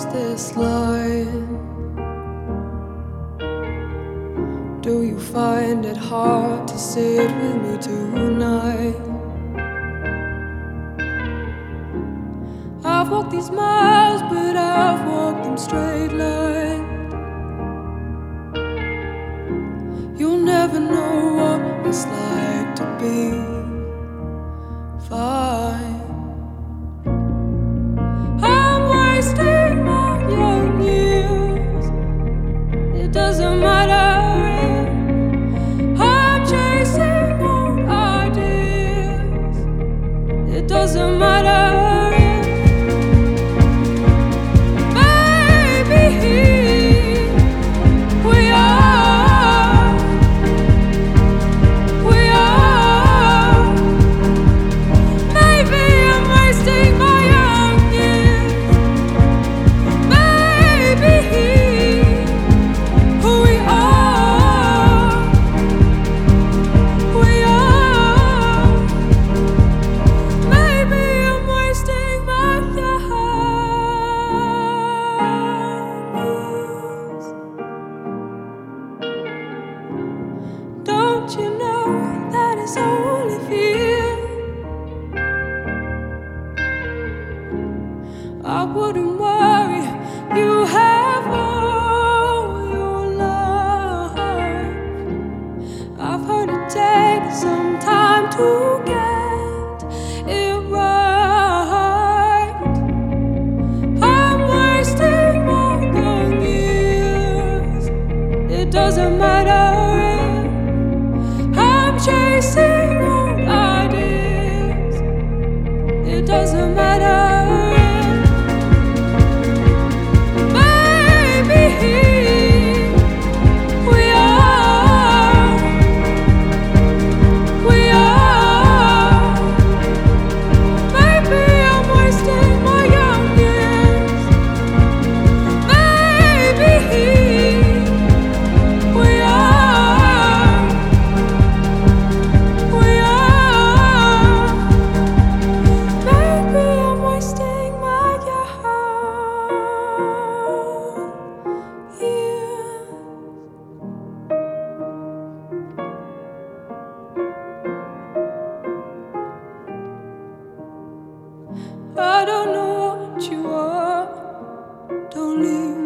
this line? Do you find it hard to sit with me tonight? I've walked these miles, but I've walked them straight line. You'll never know what it's like to be fine. I'm wasting my young years. It doesn't matter if I'm chasing old ideas. It doesn't matter if maybe we are. Maybe I'm wasting my young years. Maybe we are. Maybe I'm wasting my young years. Don't you know that it's only fear? I wouldn't worry, you have all your life. I've heard it takes some time to get it right. I'm wasting my young years. It doesn't matter if I'm chasing old ideas. It doesn't matter. I don't know what you are. Don't leave.